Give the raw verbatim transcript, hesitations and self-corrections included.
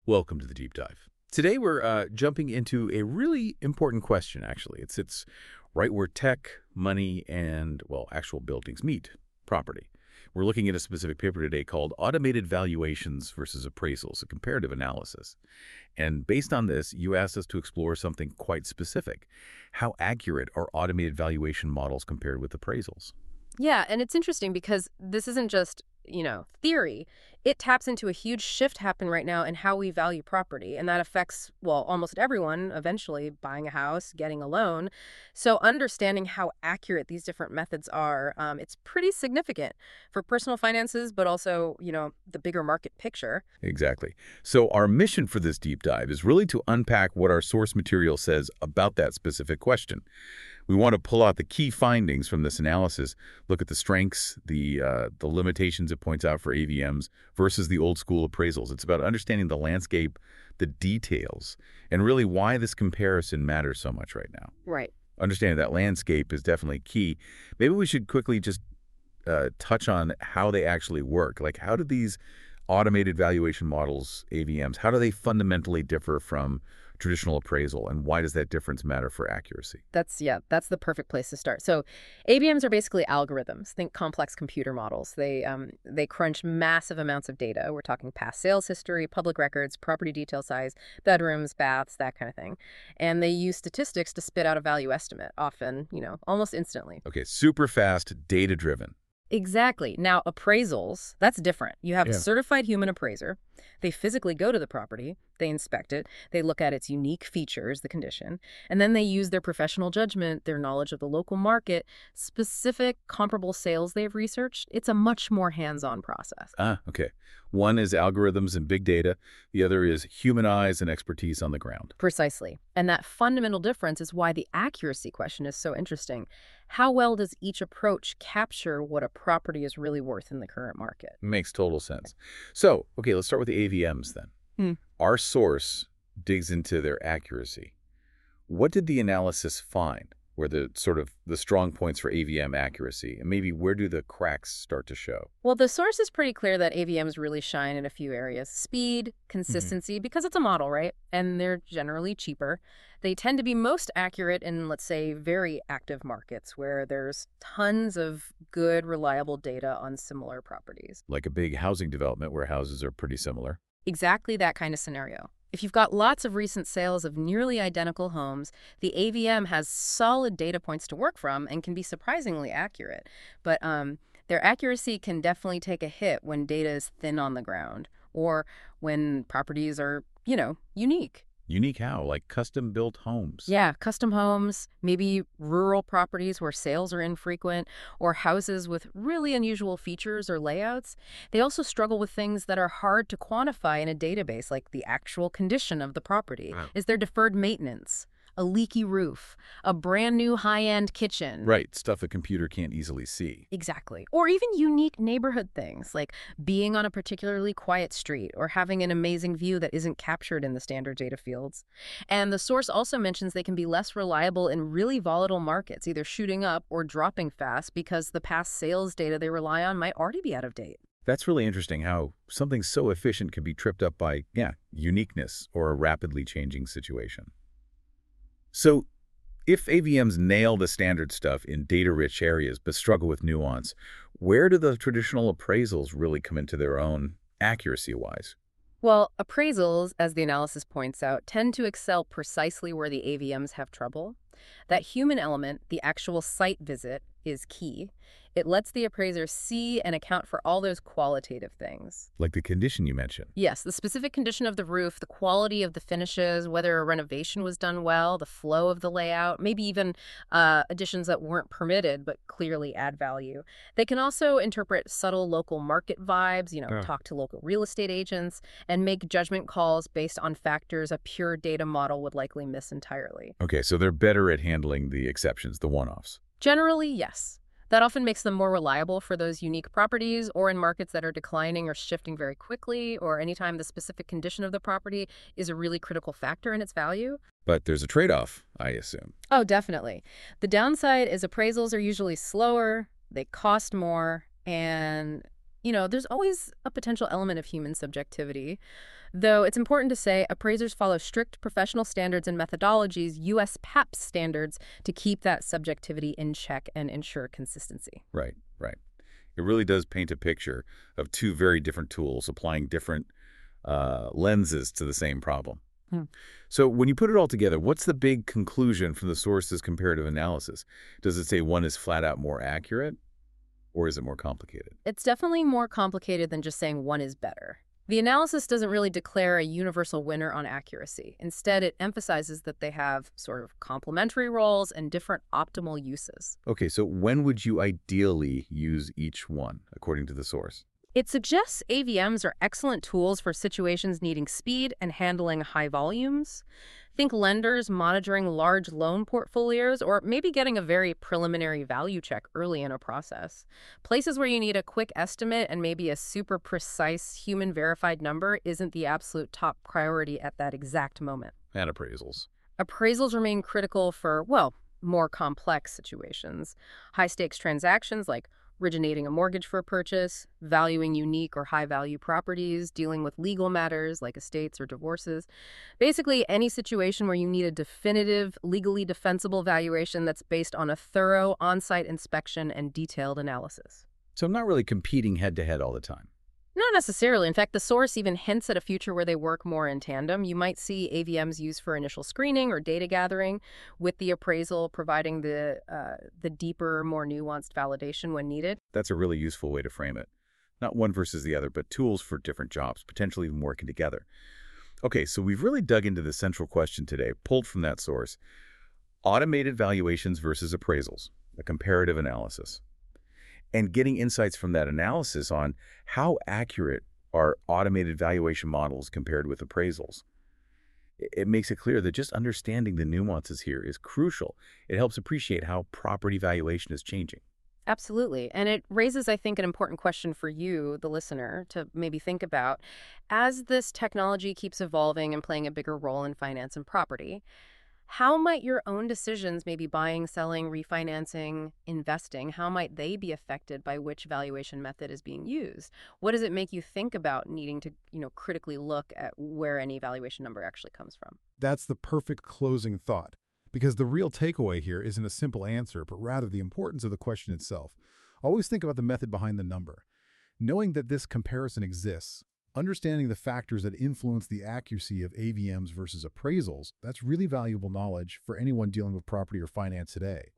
Welcome to the deep dive. Today we're uh, jumping into a really important question, actually. It sits right where tech, money, and, well, actual buildings meet, property. We're looking at a specific paper today called Automated Valuations versus Appraisals, a comparative analysis. And based on this, you asked us to explore something quite specific. How accurate are automated valuation models compared with appraisals? Yeah, and it's interesting because this isn't just, you know, theory. It taps into a huge shift happening right now in how we value property, and that affects, well, almost everyone eventually buying a house, getting a loan. So understanding how accurate these different methods are, um, it's pretty significant for personal finances, but also, you know, the bigger market picture. Exactly. So our mission for this deep dive is really to unpack what our source material says about that specific question. We want to pull out the key findings from this analysis, look at the strengths, the uh, the limitations it points out for A V Ms versus the old school appraisals. It's about understanding the landscape, the details, and really why this comparison matters so much right now. Right. Understanding that landscape is definitely key. Maybe we should quickly just uh, touch on how they actually work. Like, how do these automated valuation models, A V Ms, how do they fundamentally differ from traditional appraisal, and why does that difference matter for accuracy? That's, yeah, that's the perfect place to start. So A B Ms are basically algorithms. Think complex computer models. They um, they crunch massive amounts of data. We're talking past sales history, public records, property detail size, bedrooms, baths, that kind of thing. And they use statistics to spit out a value estimate, often, you know, almost instantly. Okay, super fast, data-driven. Exactly. Now, appraisals, that's different. You have a Yeah. certified human appraiser. They physically go to the property, they inspect it, they look at its unique features, the condition, and then they use their professional judgment, their knowledge of the local market, specific comparable sales they've researched. It's a much more hands-on process. Ah, okay. One is algorithms and big data. The other is human eyes and expertise on the ground. Precisely. And that fundamental difference is why the accuracy question is so interesting. How well does each approach capture what a property is really worth in the current market? Makes total sense. So, okay, let's start with the A V Ms then. Hmm. Our source digs into their accuracy. What did the analysis find? Were the sort of the strong points for A V M accuracy? And maybe where do the cracks start to show? Well, the source is pretty clear that A V Ms really shine in a few areas. Speed, consistency, because it's a model, right? And they're generally cheaper. They tend to be most accurate in, let's say, very active markets where there's tons of good, reliable data on similar properties. Like a big housing development where houses are pretty similar. Exactly that kind of scenario. If you've got lots of recent sales of nearly identical homes, the A V M has solid data points to work from and can be surprisingly accurate. But um, their accuracy can definitely take a hit when data is thin on the ground or when properties are, you know, unique. Unique how? Like custom-built homes. Yeah, custom homes, maybe rural properties where sales are infrequent, or houses with really unusual features or layouts. They also struggle with things that are hard to quantify in a database, like the actual condition of the property. Wow. Is there deferred maintenance, a leaky roof, a brand new high-end kitchen? Right, stuff a computer can't easily see. Exactly. Or even unique neighborhood things, like being on a particularly quiet street or having an amazing view that isn't captured in the standard data fields. And the source also mentions they can be less reliable in really volatile markets, either shooting up or dropping fast because the past sales data they rely on might already be out of date. That's really interesting how something so efficient can be tripped up by, yeah, uniqueness or a rapidly changing situation. So, if A V Ms nail the standard stuff in data-rich areas but struggle with nuance, where do the traditional appraisals really come into their own, accuracy-wise? Well, appraisals, as the analysis points out, tend to excel precisely where the A V Ms have trouble. That human element, the actual site visit, is key. It lets the appraiser see and account for all those qualitative things. Like the condition you mentioned. Yes, the specific condition of the roof, the quality of the finishes, whether a renovation was done well, the flow of the layout, maybe even uh, additions that weren't permitted but clearly add value. They can also interpret subtle local market vibes, you know, Yeah. talk to local real estate agents, and make judgment calls based on factors a pure data model would likely miss entirely. Okay, so they're better at handling the exceptions, the one-offs. Generally, yes. That often makes them more reliable for those unique properties or in markets that are declining or shifting very quickly, or anytime the specific condition of the property is a really critical factor in its value. But there's a trade-off, I assume. Oh, definitely. The downside is appraisals are usually slower, they cost more, and, you know, there's always a potential element of human subjectivity. Though it's important to say appraisers follow strict professional standards and methodologies, U S P A P standards, to keep that subjectivity in check and ensure consistency. Right, right. It really does paint a picture of two very different tools applying different uh, lenses to the same problem. Hmm. So when you put it all together, what's the big conclusion from the source's comparative analysis? Does it say one is flat out more accurate, or is it more complicated? It's definitely more complicated than just saying one is better. The analysis doesn't really declare a universal winner on accuracy. Instead, it emphasizes that they have sort of complementary roles and different optimal uses. Okay, so when would you ideally use each one, according to the source? It suggests A V Ms are excellent tools for situations needing speed and handling high volumes. Think lenders monitoring large loan portfolios, or maybe getting a very preliminary value check early in a process. Places where you need a quick estimate and maybe a super precise human verified number isn't the absolute top priority at that exact moment. And appraisals. Appraisals remain critical for, well, more complex situations. High-stakes transactions like originating a mortgage for a purchase, valuing unique or high-value properties, dealing with legal matters like estates or divorces. Basically, any situation where you need a definitive, legally defensible valuation that's based on a thorough on-site inspection and detailed analysis. So I'm not really competing head-to-head all the time. Not necessarily. In fact, the source even hints at a future where they work more in tandem. You might see A V Ms used for initial screening or data gathering, with the appraisal providing the uh, the deeper, more nuanced validation when needed. That's a really useful way to frame it. Not one versus the other, but tools for different jobs, potentially even working together. Okay, so we've really dug into the central question today, pulled from that source. Automated valuations versus appraisals, a comparative analysis. And getting insights from that analysis on how accurate are automated valuation models compared with appraisals. It makes it clear that just understanding the nuances here is crucial. It helps appreciate how property valuation is changing. Absolutely. And it raises, I think, an important question for you, the listener, to maybe think about. As this technology keeps evolving and playing a bigger role in finance and property, how might your own decisions, maybe buying, selling, refinancing, investing, how might they be affected by which valuation method is being used? What does it make you think about needing to, you know, critically look at where any valuation number actually comes from? That's the perfect closing thought, because the real takeaway here isn't a simple answer, but rather the importance of the question itself. Always think about the method behind the number. Knowing that this comparison exists, understanding the factors that influence the accuracy of A V Ms versus appraisals, that's really valuable knowledge for anyone dealing with property or finance today.